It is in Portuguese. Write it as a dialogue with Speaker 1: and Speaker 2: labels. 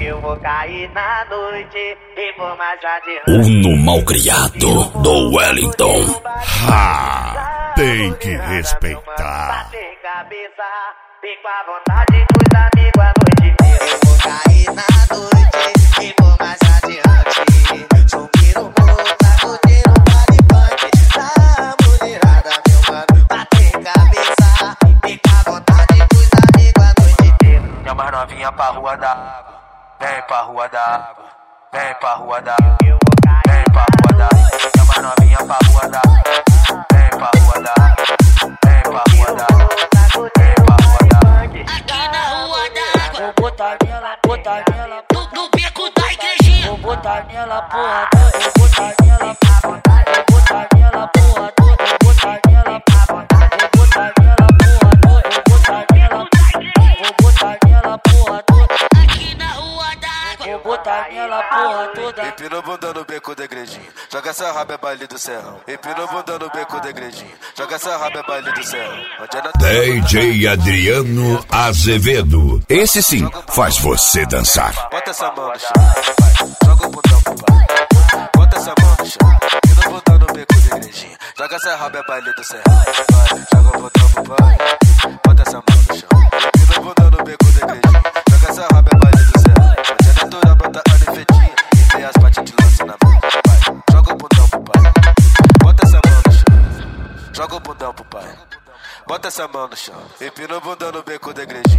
Speaker 1: Eu vou cair na noite e vou massagem.
Speaker 2: Uno malcriado do Wellington.
Speaker 3: Ha! Tem que respeitar.
Speaker 1: Bater cabeça, fico à vontade com os amigos à noite. Eu vou cair na noite e vou massageante. Sumir o mundo, tá curtindo um baile funk. Da mulherada, meu mano, bater cabeça, fico à vontade com os amigos à noite inteira.
Speaker 4: Chama novinha pra rua da água, vem pra rua da água, vem pra rua da água, vem pra rua da água. Chama novinha pra rua da água, vem pra rua da água, vem pra rua da água, vem pra rua da água.
Speaker 5: Aqui na rua da água, vou botar nela no beco da igrejinha. Vou botar nela porra toda, vou botar nela porra toda, vou botar nela porra toda, vou botar nela porra toda, vou botar nela porra toda, vou botar nela porra toda. Aqui na rua da água, vou botar nela porra toda.
Speaker 4: Empina o bunda no beco da igrejinha, joga essa raba é baile do serrão. Empina o bunda no beco da igrejinha, joga essa raba é baile do serrão.
Speaker 2: DJ Adriano Azevedo. Esse sim faz você dançar.
Speaker 4: Bota essa mão no chão, joga o bundão pro pai. Bota essa mão no chão, empina o bundão no beco da igrejinha, joga essa raba é baile do serrão. Joga o bundão pro pai. Bota essa mão no chão, empina o bundão no beco da igrejinha, joga essa raba é baile do serrão. Hoje é natural, bota a nefetinha e vem as patas de lança na mão. Joga o bundão pro pai. Bota essa mão no chão, joga o bundão pro pai. Bota essa mão no chão, empina o bundão no beco da igrejinha.